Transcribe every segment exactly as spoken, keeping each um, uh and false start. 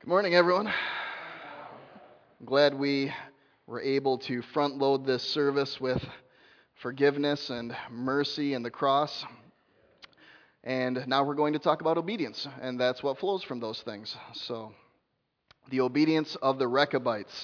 Good morning, everyone. I'm glad we were able to front load this service with forgiveness and mercy and the cross. And now we're going to talk about obedience, and that's what flows from those things. So, the obedience of the Rechabites.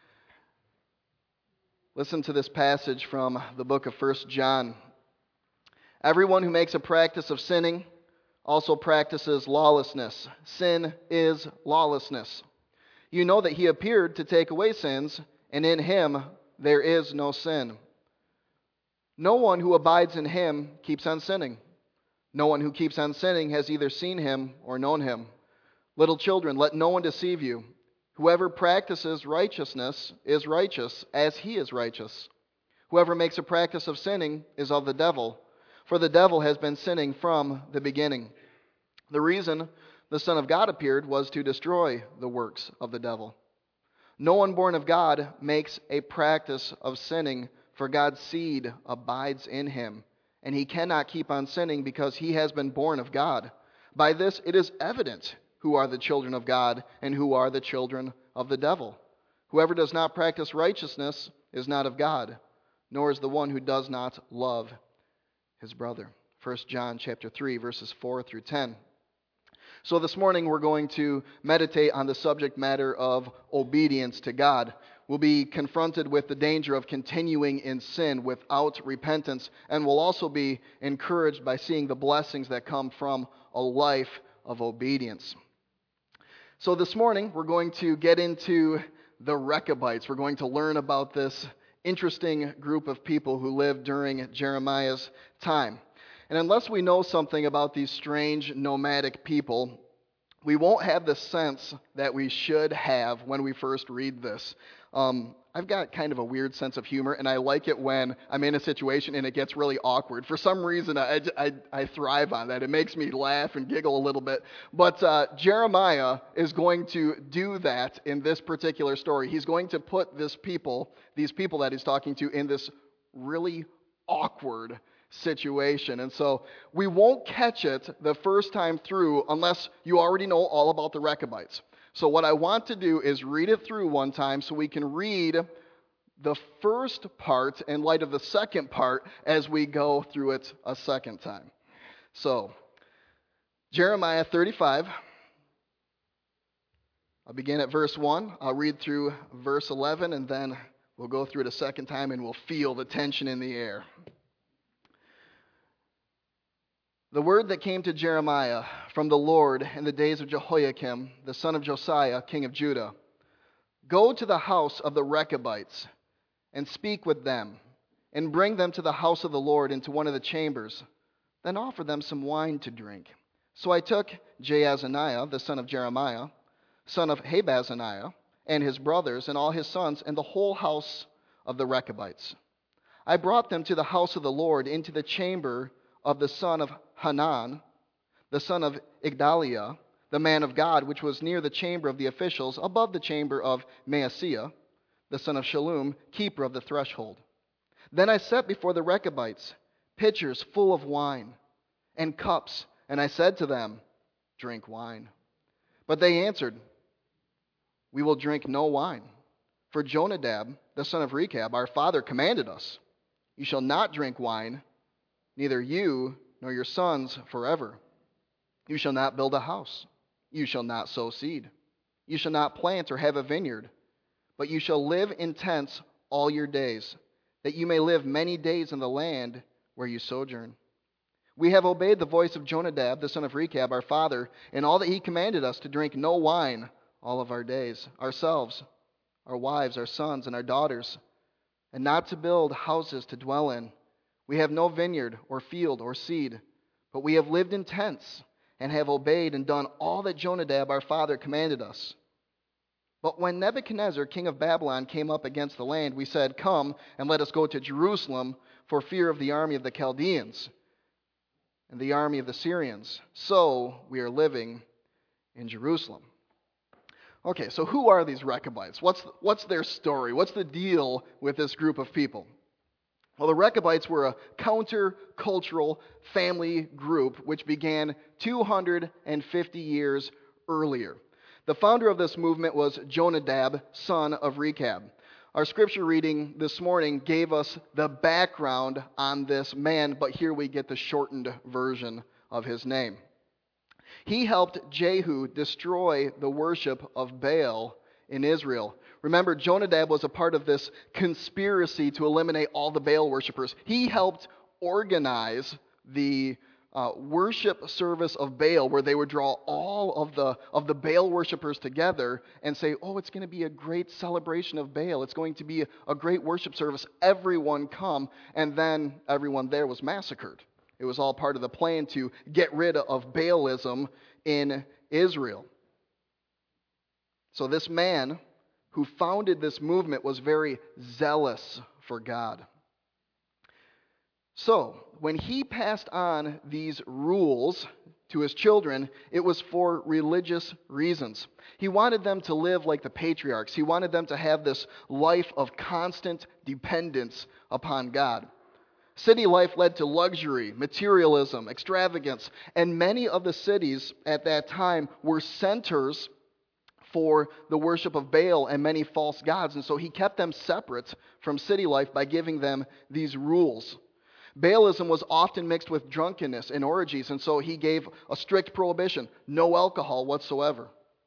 Listen to this passage from the book of First John. Everyone who makes a practice of sinning also practices lawlessness. Sin is lawlessness. You know that he appeared to take away sins, and in him there is no sin. No one who abides in him keeps on sinning. No one who keeps on sinning has either seen him or known him. Little children, let no one deceive you. Whoever practices righteousness is righteous as he is righteous. Whoever makes a practice of sinning is of the devil, for the devil has been sinning from the beginning. The reason the Son of God appeared was to destroy the works of the devil. No one born of God makes a practice of sinning, for God's seed abides in him, and he cannot keep on sinning because he has been born of God. By this it is evident who are the children of God and who are the children of the devil. Whoever does not practice righteousness is not of God, nor is the one who does not love his brother. First John chapter three, verses four through ten. So this morning we're going to meditate on the subject matter of obedience to God. We'll be confronted with the danger of continuing in sin without repentance, and we'll also be encouraged by seeing the blessings that come from a life of obedience. So this morning we're going to get into the Rechabites. We're going to learn about this interesting group of people who lived during Jeremiah's time. And unless we know something about these strange nomadic people, we won't have the sense that we should have when we first read this. Um, I've got kind of a weird sense of humor, and I like it when I'm in a situation and it gets really awkward. For some reason, I, I, I thrive on that. It makes me laugh and giggle a little bit. But uh, Jeremiah is going to do that in this particular story. He's going to put this people, these people that he's talking to, in this really awkward situation. And so we won't catch it the first time through unless you already know all about the Rechabites. So what I want to do is read it through one time so we can read the first part in light of the second part as we go through it a second time. So, Jeremiah thirty-five. I'll begin at verse one. I'll read through verse eleven, and then we'll go through it a second time and we'll feel the tension in the air. The word that came to Jeremiah from the Lord in the days of Jehoiakim, the son of Josiah, king of Judah. Go to the house of the Rechabites and speak with them, and bring them to the house of the Lord into one of the chambers. Then offer them some wine to drink. So I took Jaazaniah, the son of Jeremiah, son of Habazaniah, and his brothers, and all his sons, and the whole house of the Rechabites. I brought them to the house of the Lord into the chamber of the son of Hanan, the son of Igdaliah, the man of God, which was near the chamber of the officials, above the chamber of Maaseiah, the son of Shallum, keeper of the threshold. Then I set before the Rechabites pitchers full of wine and cups, and I said to them, drink wine. But they answered, we will drink no wine. For Jonadab, the son of Rechab, our father, commanded us, you shall not drink wine, neither you nor your sons forever. You shall not build a house. You shall not sow seed. You shall not plant or have a vineyard. But you shall live in tents all your days, that you may live many days in the land where you sojourn. We have obeyed the voice of Jonadab, the son of Rechab, our father, in all that he commanded us to drink no wine all of our days, ourselves, our wives, our sons, and our daughters, and not to build houses to dwell in. We have no vineyard or field or seed, but we have lived in tents and have obeyed and done all that Jonadab our father commanded us. But when Nebuchadnezzar, king of Babylon, came up against the land, we said, come and let us go to Jerusalem for fear of the army of the Chaldeans and the army of the Syrians. So we are living in Jerusalem. Okay, so who are these Rechabites? What's, what's their story? What's the deal with this group of people? Well, the Rechabites were a counter-cultural family group which began two hundred fifty years earlier. The founder of this movement was Jonadab, son of Rechab. Our scripture reading this morning gave us the background on this man, but here we get the shortened version of his name. He helped Jehu destroy the worship of Baal in Israel. Remember, Jonadab was a part of this conspiracy to eliminate all the Baal worshipers. He helped organize the uh, worship service of Baal, where they would draw all of the, of the Baal worshipers together and say, oh, it's going to be a great celebration of Baal. It's going to be a, a great worship service. Everyone come. And then everyone there was massacred. It was all part of the plan to get rid of Baalism in Israel. So this man who founded this movement was very zealous for God. So, when he passed on these rules to his children, it was for religious reasons. He wanted them to live like the patriarchs. He wanted them to have this life of constant dependence upon God. City life led to luxury, materialism, extravagance, and many of the cities at that time were centers for the worship of Baal and many false gods. And so he kept them separate from city life by giving them these rules. Baalism was often mixed with drunkenness and orgies, and so he gave a strict prohibition, no alcohol whatsoever.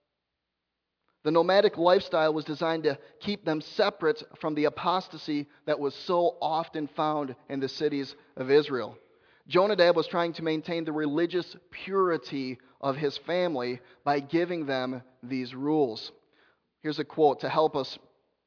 The nomadic lifestyle was designed to keep them separate from the apostasy that was so often found in the cities of Israel. Jonadab was trying to maintain the religious purity of his family by giving them these rules. Here's a quote to help us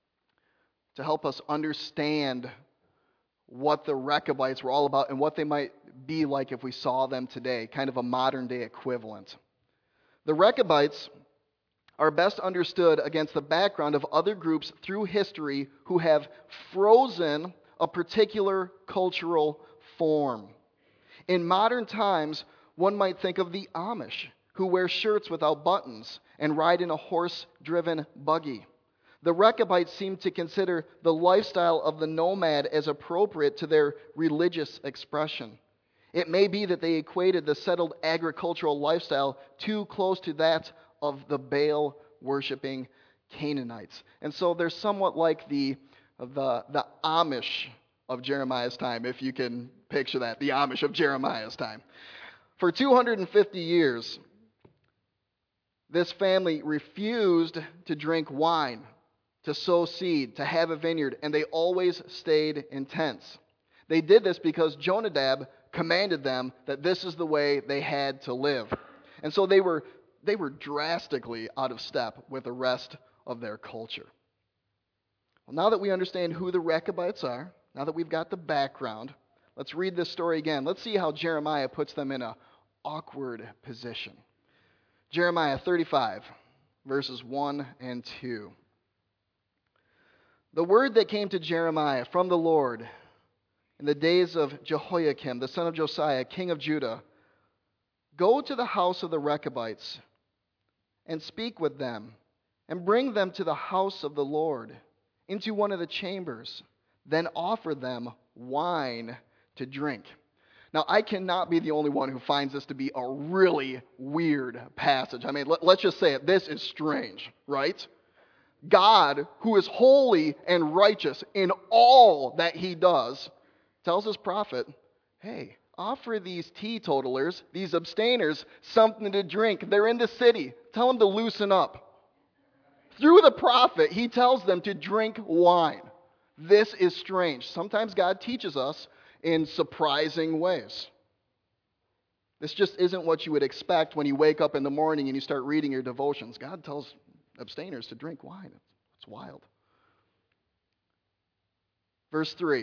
to help us understand what the Rechabites were all about and what they might be like if we saw them today, kind of a modern day equivalent. The Rechabites are best understood against the background of other groups through history who have frozen a particular cultural form. In modern times, one might think of the Amish, who wear shirts without buttons and ride in a horse-driven buggy. The Rechabites seem to consider the lifestyle of the nomad as appropriate to their religious expression. It may be that they equated the settled agricultural lifestyle too close to that of the Baal-worshipping Canaanites. And so they're somewhat like the, the, the Amish of Jeremiah's time, if you can picture that, the Amish of Jeremiah's time. For two hundred fifty years, this family refused to drink wine, to sow seed, to have a vineyard, and they always stayed in tents. They did this because Jonadab commanded them that this is the way they had to live. And so they were they were drastically out of step with the rest of their culture. Well, now that we understand who the Rechabites are, now that we've got the background, let's read this story again. Let's see how Jeremiah puts them in an awkward position. Jeremiah thirty-five, verses one and two. The word that came to Jeremiah from the Lord in the days of Jehoiakim, the son of Josiah, king of Judah, go to the house of the Rechabites and speak with them, and bring them to the house of the Lord, into one of the chambers. Then offer them wine to drink. Now, I cannot be the only one who finds this to be a really weird passage. I mean, let, let's just say it. This is strange, right? God, who is holy and righteous in all that he does, tells his prophet, hey, offer these teetotalers, these abstainers, something to drink. They're in the city. Tell them to loosen up. Through the prophet, he tells them to drink wine. This is strange. Sometimes God teaches us in surprising ways. This just isn't what you would expect when you wake up in the morning and you start reading your devotions. God tells abstainers to drink wine. It's wild. Verse three.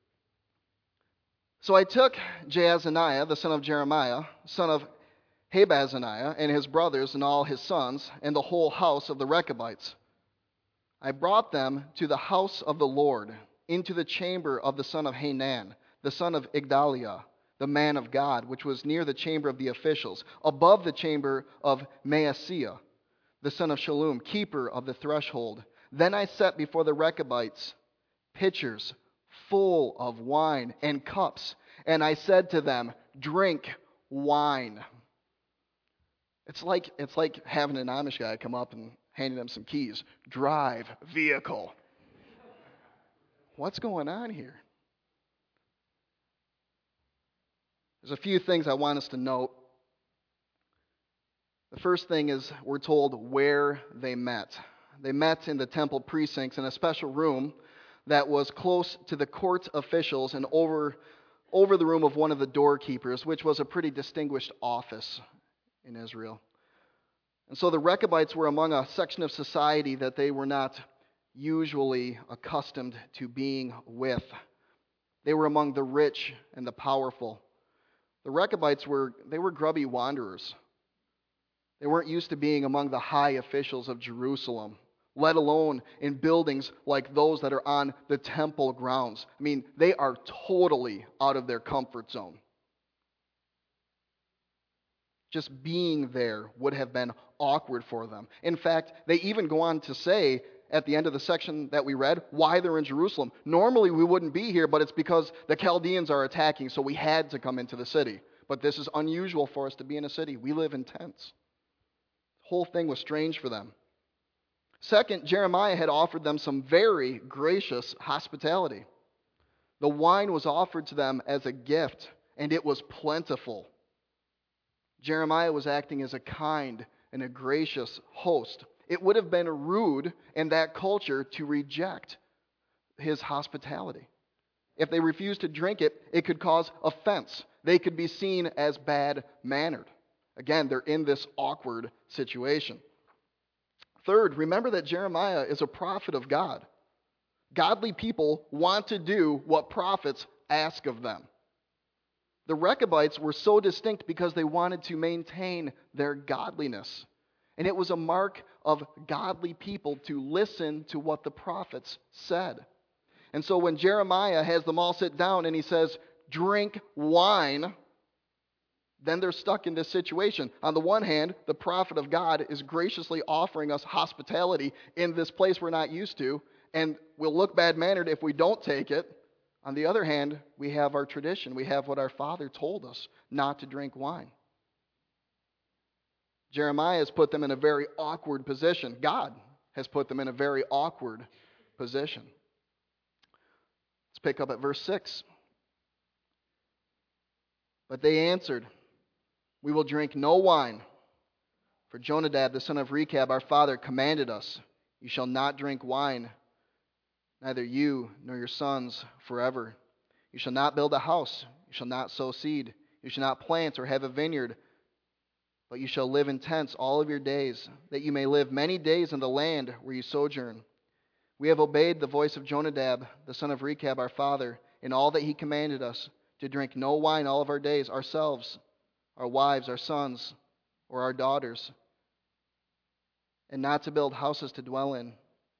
So I took Jaazaniah, the son of Jeremiah, son of Habazaniah, and his brothers and all his sons, and the whole house of the Rechabites. I brought them to the house of the Lord, into the chamber of the son of Hanan, the son of Igdaliah, the man of God, which was near the chamber of the officials, above the chamber of Maaseiah, the son of Shallum, keeper of the threshold. Then I set before the Rechabites pitchers full of wine and cups, and I said to them, drink wine. It's like, it's like having an Amish guy come up and handing them some keys. Drive vehicle. What's going on here? There's a few things I want us to note. The first thing is we're told where they met. They met in the temple precincts in a special room that was close to the court officials and over, over the room of one of the doorkeepers, which was a pretty distinguished office in Israel. And so the Rechabites were among a section of society that they were not usually accustomed to being with. They were among the rich and the powerful. The Rechabites were, they were grubby wanderers. They weren't used to being among the high officials of Jerusalem, let alone in buildings like those that are on the temple grounds. I mean, they are totally out of their comfort zone. Just being there would have been awkward for them. In fact, they even go on to say at the end of the section that we read why they're in Jerusalem. Normally we wouldn't be here, but it's because the Chaldeans are attacking, so we had to come into the city. But this is unusual for us to be in a city. We live in tents. The whole thing was strange for them. Second, Jeremiah had offered them some very gracious hospitality. The wine was offered to them as a gift, and it was plentiful. Jeremiah was acting as a kind and a gracious host. It would have been rude in that culture to reject his hospitality. If they refused to drink it, it could cause offense. They could be seen as bad-mannered. Again, they're in this awkward situation. Third, remember that Jeremiah is a prophet of God. Godly people want to do what prophets ask of them. The Rechabites were so distinct because they wanted to maintain their godliness. And it was a mark of godly people to listen to what the prophets said. And so when Jeremiah has them all sit down and he says, drink wine, then they're stuck in this situation. On the one hand, the prophet of God is graciously offering us hospitality in this place we're not used to, and we'll look bad-mannered if we don't take it. On the other hand, we have our tradition. We have what our father told us, not to drink wine. Jeremiah has put them in a very awkward position. God has put them in a very awkward position. Let's pick up at verse six. But they answered, we will drink no wine, for Jonadab, the son of Rechab, our father, commanded us, you shall not drink wine, neither you nor your sons forever. You shall not build a house, you shall not sow seed, you shall not plant or have a vineyard, but you shall live in tents all of your days, that you may live many days in the land where you sojourn. We have obeyed the voice of Jonadab, the son of Rechab, our father, in all that he commanded us, to drink no wine all of our days, ourselves, our wives, our sons, or our daughters, and not to build houses to dwell in.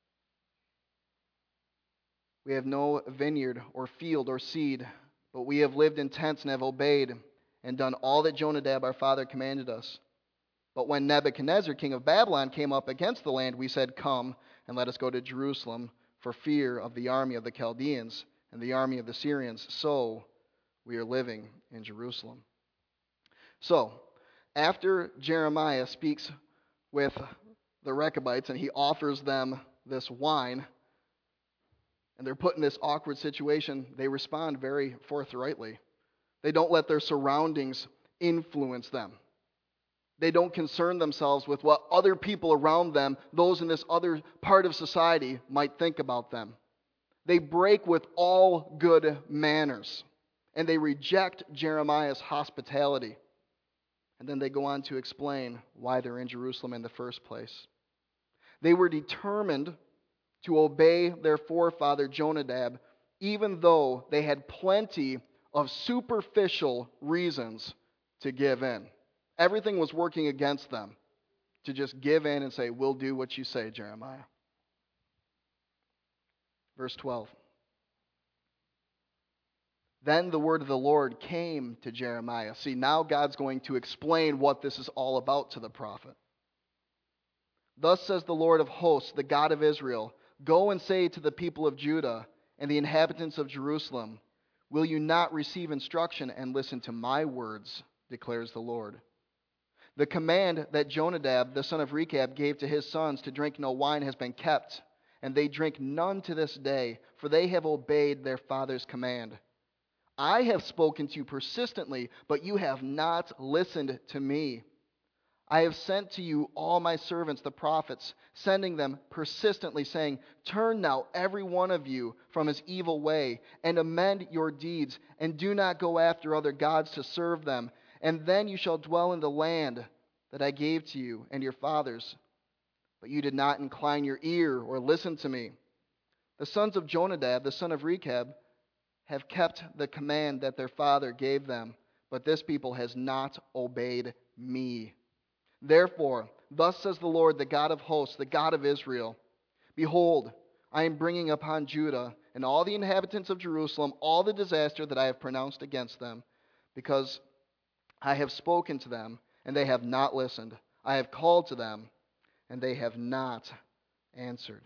We have no vineyard or field or seed, but we have lived in tents and have obeyed and done all that Jonadab our father commanded us. But when Nebuchadnezzar, king of Babylon, came up against the land, we said, come and let us go to Jerusalem for fear of the army of the Chaldeans and the army of the Syrians. So we are living in Jerusalem. So, after Jeremiah speaks with the Rechabites and he offers them this wine, and they're put in this awkward situation, they respond very forthrightly. They don't let their surroundings influence them. They don't concern themselves with what other people around them, those in this other part of society, might think about them. They break with all good manners, and they reject Jeremiah's hospitality. And then they go on to explain why they're in Jerusalem in the first place. They were determined to obey their forefather Jonadab, even though they had plenty of superficial reasons to give in. Everything was working against them to just give in and say, we'll do what you say, Jeremiah. Verse twelve. Then the word of the Lord came to Jeremiah. See, now God's going to explain what this is all about to the prophet. Thus says the Lord of hosts, the God of Israel, go and say to the people of Judah and the inhabitants of Jerusalem, will you not receive instruction and listen to my words, declares the Lord. The command that Jonadab, the son of Rechab, gave to his sons to drink no wine has been kept, and they drink none to this day, for they have obeyed their father's command. I have spoken to you persistently, but you have not listened to me. I have sent to you all my servants, the prophets, sending them persistently, saying, Turn now, every one of you, from his evil way, and amend your deeds, and do not go after other gods to serve them, and then you shall dwell in the land that I gave to you and your fathers. But you did not incline your ear or listen to me. The sons of Jonadab, the son of Rechab, have kept the command that their father gave them, but this people has not obeyed me. Therefore, thus says the Lord, the God of hosts, the God of Israel, Behold, I am bringing upon Judah and all the inhabitants of Jerusalem all the disaster that I have pronounced against them, because I have spoken to them, and they have not listened. I have called to them, and they have not answered.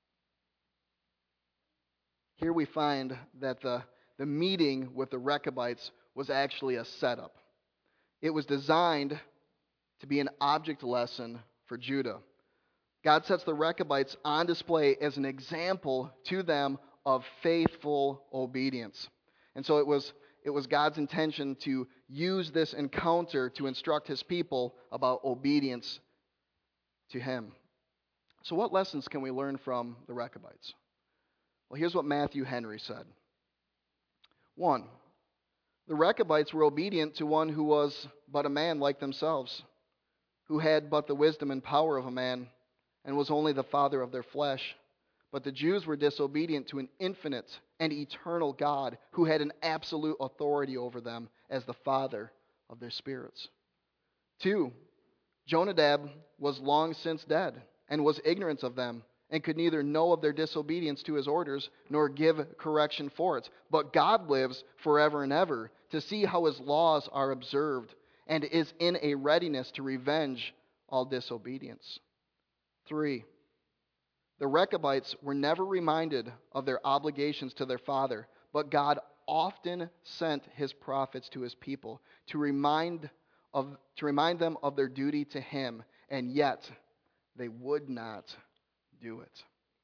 Here we find that the, the meeting with the Rechabites was actually a setup. It was designed to be an object lesson for Judah. God sets the Rechabites on display as an example to them of faithful obedience. And so it was, it was God's intention to use this encounter to instruct his people about obedience to him. So what lessons can we learn from the Rechabites? Well, here's what Matthew Henry said. One, the Rechabites were obedient to one who was but a man like themselves, who had but the wisdom and power of a man, and was only the father of their flesh. But the Jews were disobedient to an infinite and eternal God who had an absolute authority over them as the father of their spirits. Two, Jonadab was long since dead and was ignorant of them, and could neither know of their disobedience to his orders nor give correction for it. But God lives forever and ever to see how his laws are observed, and is in a readiness to revenge all disobedience. Three, the Rechabites were never reminded of their obligations to their father, but God often sent his prophets to his people to remind of to remind them of their duty to him, and yet they would not do it.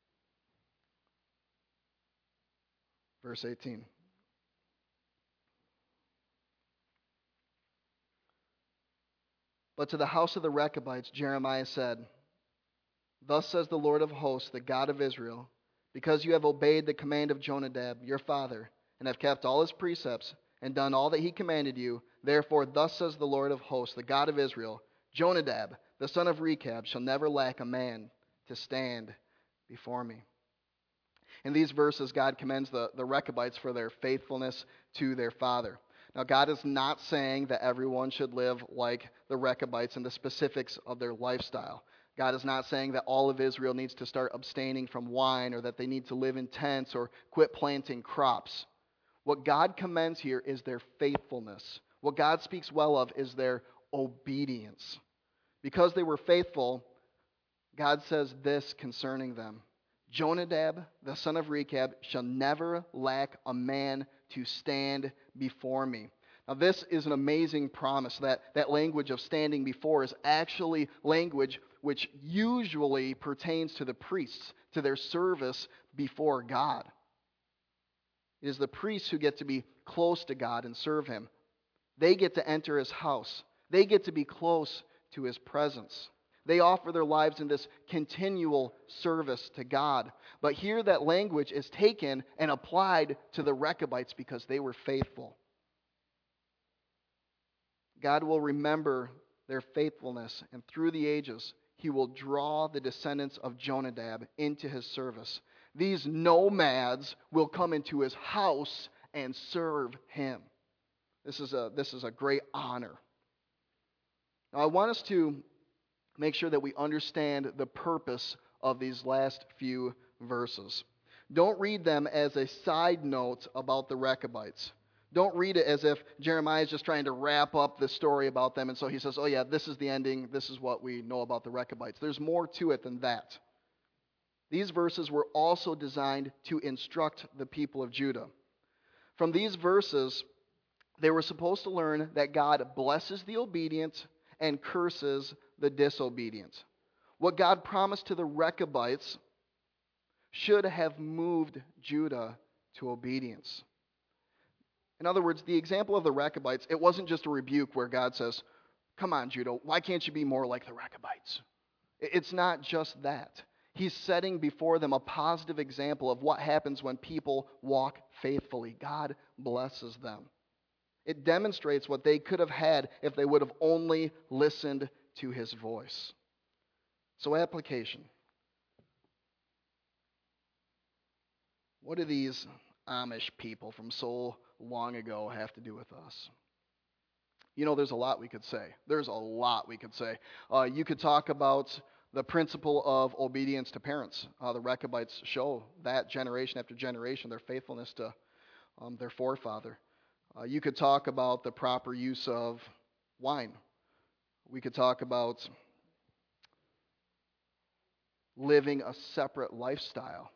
Verse eighteen. But to the house of the Rechabites, Jeremiah said, Thus says the Lord of hosts, the God of Israel, because you have obeyed the command of Jonadab, your father, and have kept all his precepts, and done all that he commanded you, therefore thus says the Lord of hosts, the God of Israel, Jonadab, the son of Rechab, shall never lack a man to stand before me. In these verses, God commends the, the Rechabites for their faithfulness to their father. Now, God is not saying that everyone should live like the Rechabites in the specifics of their lifestyle. God is not saying that all of Israel needs to start abstaining from wine, or that they need to live in tents or quit planting crops. What God commends here is their faithfulness. What God speaks well of is their obedience. Because they were faithful, God says this concerning them. Jonadab, the son of Rechab, shall never lack a man to stand before me. Now, this is an amazing promise. That, that language of standing before is actually language which usually pertains to the priests, to their service before God. It is the priests who get to be close to God and serve him. They get to enter his house. They get to be close to his presence. They offer their lives in this continual service to God. But here that language is taken and applied to the Rechabites because they were faithful. God will remember their faithfulness, and through the ages, he will draw the descendants of Jonadab into his service. These nomads will come into his house and serve him. This is a, this is a great honor. Now, I want us to make sure that we understand the purpose of these last few verses. Don't read them as a side note about the Rechabites. Don't read it as if Jeremiah is just trying to wrap up the story about them, and so he says, oh yeah, this is the ending, this is what we know about the Rechabites. There's more to it than that. These verses were also designed to instruct the people of Judah. From these verses, they were supposed to learn that God blesses the obedient and curses the disobedient. What God promised to the Rechabites should have moved Judah to obedience. In other words, the example of the Rechabites, it wasn't just a rebuke where God says, come on, Judah, why can't you be more like the Rechabites? It's not just that. He's setting before them a positive example of what happens when people walk faithfully. God blesses them. It demonstrates what they could have had if they would have only listened to his voice. So, application. What do these Amish people from so long ago have to do with us? You know, there's a lot we could say. There's a lot we could say. Uh, you could talk about the principle of obedience to parents. Uh, the Rechabites show that generation after generation, their faithfulness to um, their forefather. Uh, you could talk about the proper use of wine. We could talk about living a separate lifestyle,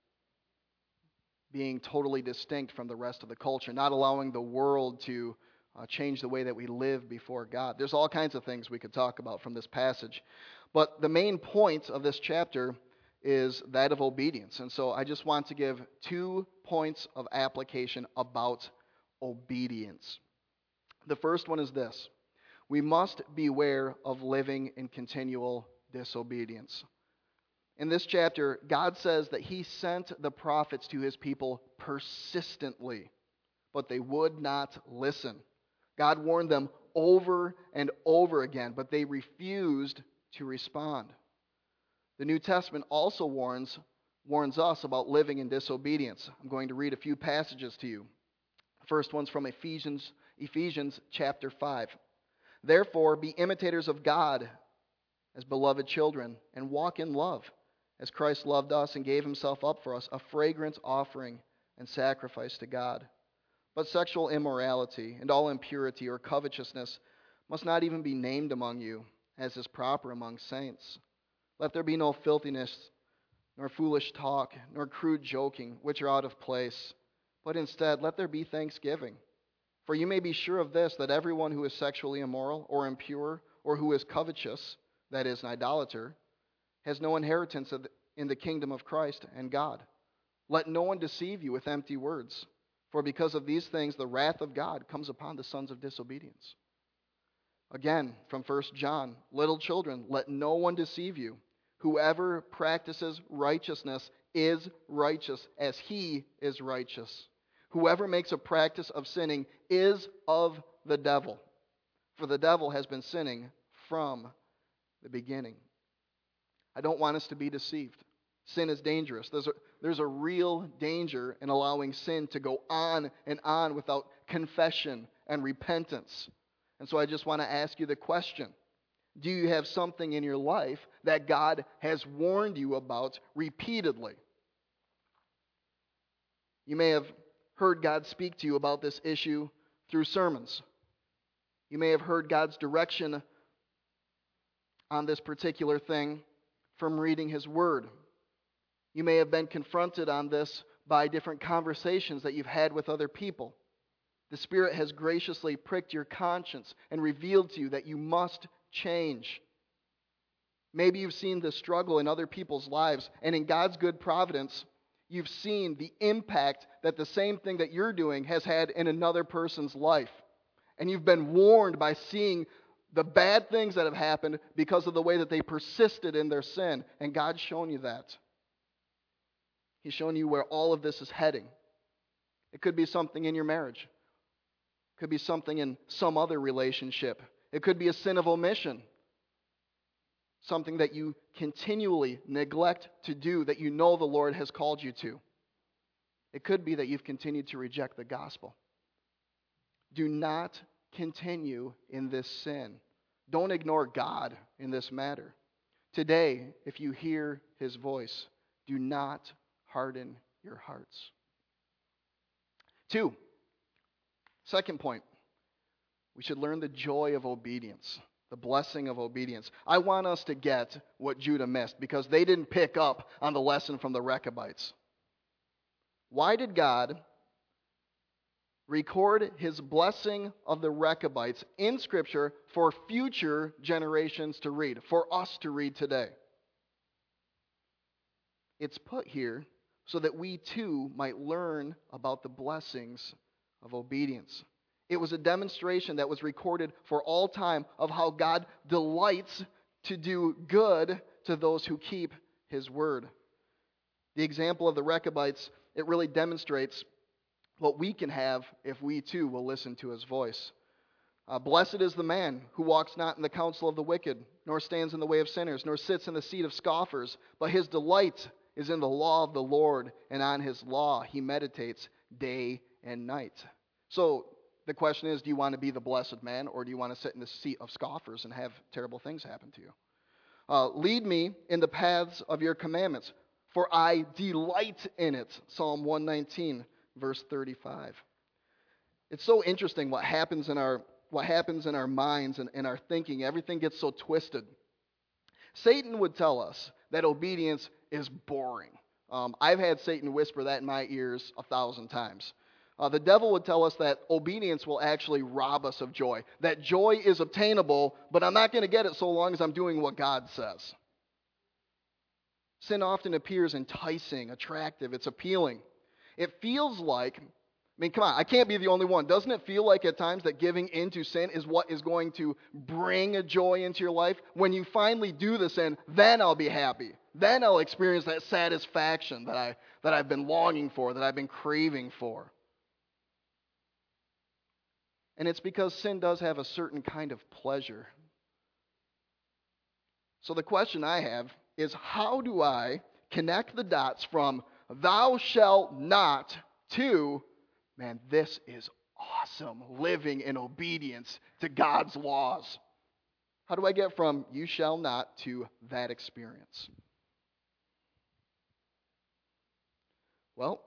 being totally distinct from the rest of the culture, not allowing the world to uh, change the way that we live before God. There's all kinds of things we could talk about from this passage. But the main point of this chapter is that of obedience. And so I just want to give two points of application about obedience. The first one is this: we must beware of living in continual disobedience. In this chapter, God says that he sent the prophets to his people persistently, but they would not listen. God warned them over and over again, but they refused to respond. The New Testament also warns, warns us about living in disobedience. I'm going to read a few passages to you. The first one's from Ephesians, Ephesians chapter five. Therefore, be imitators of God as beloved children, and walk in love, as Christ loved us and gave himself up for us, a fragrant offering and sacrifice to God. But sexual immorality and all impurity or covetousness must not even be named among you, as is proper among saints. Let there be no filthiness, nor foolish talk, nor crude joking, which are out of place, but instead let there be thanksgiving. For you may be sure of this, that everyone who is sexually immoral or impure, or who is covetous, that is, an idolater, has no inheritance in the kingdom of Christ and God. Let no one deceive you with empty words, for because of these things the wrath of God comes upon the sons of disobedience. Again, from First John, little children, let no one deceive you. Whoever practices righteousness is righteous as he is righteous. Whoever makes a practice of sinning is of the devil, for the devil has been sinning from the beginning. I don't want us to be deceived. Sin is dangerous. There's a, there's a real danger in allowing sin to go on and on without confession and repentance. And so I just want to ask you the question: do you have something in your life that God has warned you about repeatedly? You may have heard God speak to you about this issue through sermons. You may have heard God's direction on this particular thing from reading his word. You may have been confronted on this by different conversations that you've had with other people. The Spirit has graciously pricked your conscience and revealed to you that you must change. Maybe you've seen the struggle in other people's lives, and in God's good providence, you've seen the impact that the same thing that you're doing has had in another person's life. And you've been warned by seeing the bad things that have happened because of the way that they persisted in their sin. And God's shown you that. He's shown you where all of this is heading. It could be something in your marriage. It could be something in some other relationship. It could be a sin of omission. Something that you continually neglect to do that you know the Lord has called you to. It could be that you've continued to reject the gospel. Do not continue in this sin. Don't ignore God in this matter. Today, if you hear his voice, do not harden your hearts. Two, second point, we should learn the joy of obedience, the blessing of obedience. I want us to get what Judah missed because they didn't pick up on the lesson from the Rechabites. Why did God record his blessing of the Rechabites in Scripture for future generations to read, for us to read today. It's put here so that we too might learn about the blessings of obedience. It was a demonstration that was recorded for all time of how God delights to do good to those who keep his word. The example of the Rechabites, it really demonstrates what we can have if we too will listen to his voice. Uh, Blessed is the man who walks not in the counsel of the wicked, nor stands in the way of sinners, nor sits in the seat of scoffers, but his delight is in the law of the Lord, and on his law he meditates day and night. So the question is, do you want to be the blessed man, or do you want to sit in the seat of scoffers and have terrible things happen to you? Uh, Lead me in the paths of your commandments, for I delight in it. Psalm one nineteen, verse thirty-five. It's so interesting what happens in our what happens in our minds and in our thinking. Everything gets so twisted. Satan would tell us that obedience is boring. Um, I've had Satan whisper that in my ears a thousand times. Uh, the devil would tell us that obedience will actually rob us of joy. That joy is obtainable, but I'm not going to get it so long as I'm doing what God says. Sin often appears enticing, attractive, it's appealing. It feels like, I mean, come on, I can't be the only one. Doesn't it feel like at times that giving into sin is what is going to bring a joy into your life? When you finally do the sin, then I'll be happy. Then I'll experience that satisfaction that, I, that I've been longing for, that I've been craving for. And it's because sin does have a certain kind of pleasure. So the question I have is, how do I connect the dots from thou shalt not to, man, this is awesome, living in obedience to God's laws? How do I get from you shall not to that experience? Well,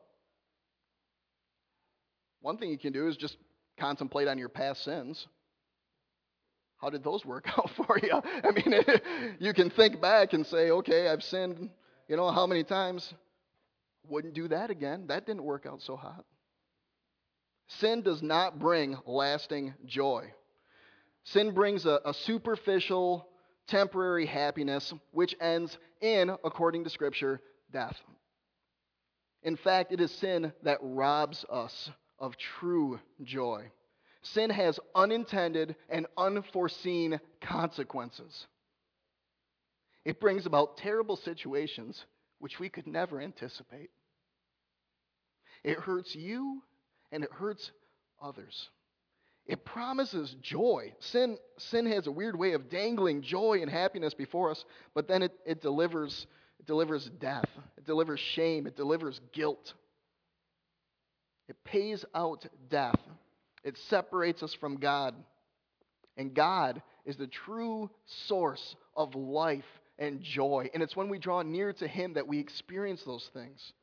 one thing you can do is just contemplate on your past sins. How did those work out for you? I mean, you can think back and say, okay, I've sinned, you know, how many times? Wouldn't do that again. That didn't work out so hot. Sin does not bring lasting joy. Sin brings a, a superficial, temporary happiness, which ends in, according to Scripture, death. In fact, it is sin that robs us of true joy. Sin has unintended and unforeseen consequences. It brings about terrible situations which we could never anticipate. It hurts you and it hurts others. It promises joy. Sin, sin has a weird way of dangling joy and happiness before us, but then it, it delivers, it delivers death. It delivers shame. It delivers guilt. It pays out death. It separates us from God. And God is the true source of life and joy. And it's when we draw near to Him that we experience those things.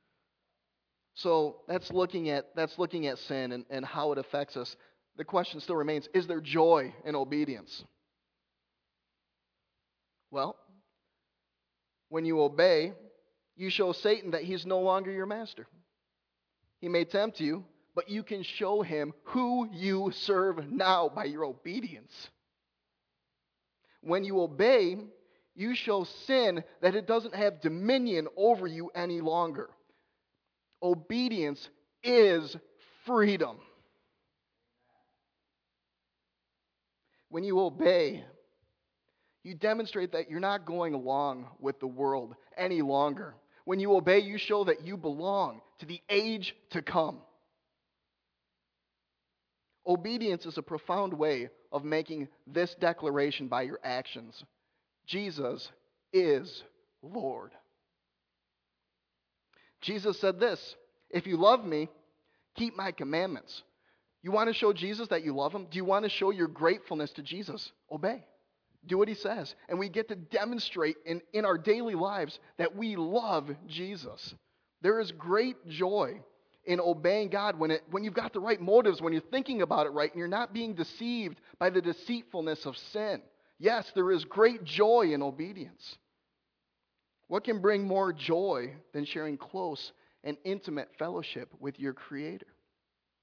So that's looking at that's looking at sin and, and how it affects us. The question still remains, is there joy in obedience? Well, when you obey, you show Satan that he's no longer your master. He may tempt you, but you can show him who you serve now by your obedience. When you obey, you show sin that it doesn't have dominion over you any longer. Obedience is freedom. When you obey, you demonstrate that you're not going along with the world any longer. When you obey, you show that you belong to the age to come. Obedience is a profound way of making this declaration by your actions. Jesus is Lord. Jesus said this, if you love me, keep my commandments. You want to show Jesus that you love him? Do you want to show your gratefulness to Jesus? Obey. Do what he says. And we get to demonstrate in, in our daily lives that we love Jesus. There is great joy in obeying God when, it, when you've got the right motives, when you're thinking about it right, and you're not being deceived by the deceitfulness of sin. Yes, there is great joy in obedience. What can bring more joy than sharing close and intimate fellowship with your Creator?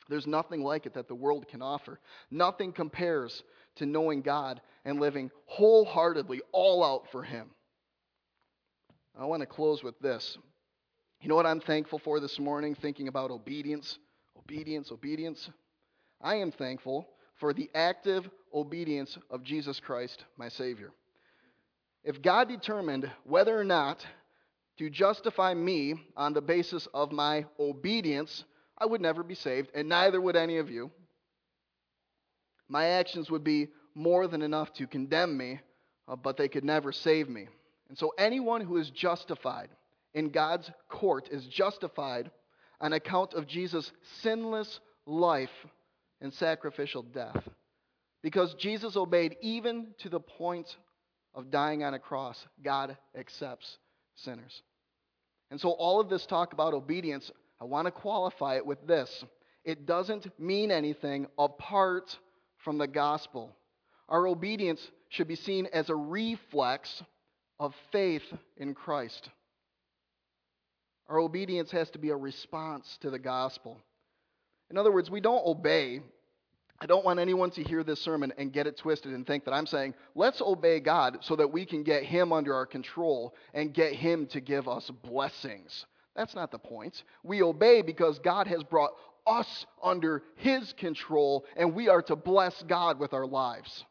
There's nothing like it that the world can offer. Nothing compares to knowing God and living wholeheartedly all out for Him. I want to close with this. You know what I'm thankful for this morning, thinking about obedience, obedience, obedience? I am thankful for the active obedience of Jesus Christ, my Savior. If God determined whether or not to justify me on the basis of my obedience, I would never be saved, and neither would any of you. My actions would be more than enough to condemn me, uh, but they could never save me. And so anyone who is justified in God's court is justified on account of Jesus' sinless life and sacrificial death. Because Jesus obeyed even to the point of dying on a cross, God accepts sinners. And so all of this talk about obedience, I want to qualify it with this. It doesn't mean anything apart from the gospel. Our obedience should be seen as a reflex of faith in Christ. Our obedience has to be a response to the gospel. In other words, we don't obey. I don't want anyone to hear this sermon and get it twisted and think that I'm saying, let's obey God so that we can get Him under our control and get Him to give us blessings. That's not the point. We obey because God has brought us under His control, and we are to bless God with our lives.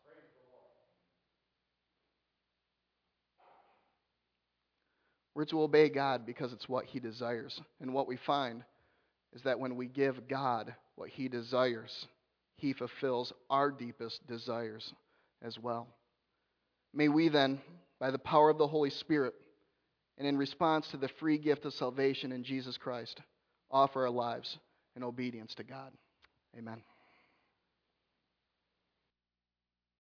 We're to obey God because it's what He desires. And what we find is that when we give God what He desires, He fulfills our deepest desires as well. May we then, by the power of the Holy Spirit, and in response to the free gift of salvation in Jesus Christ, offer our lives in obedience to God. Amen.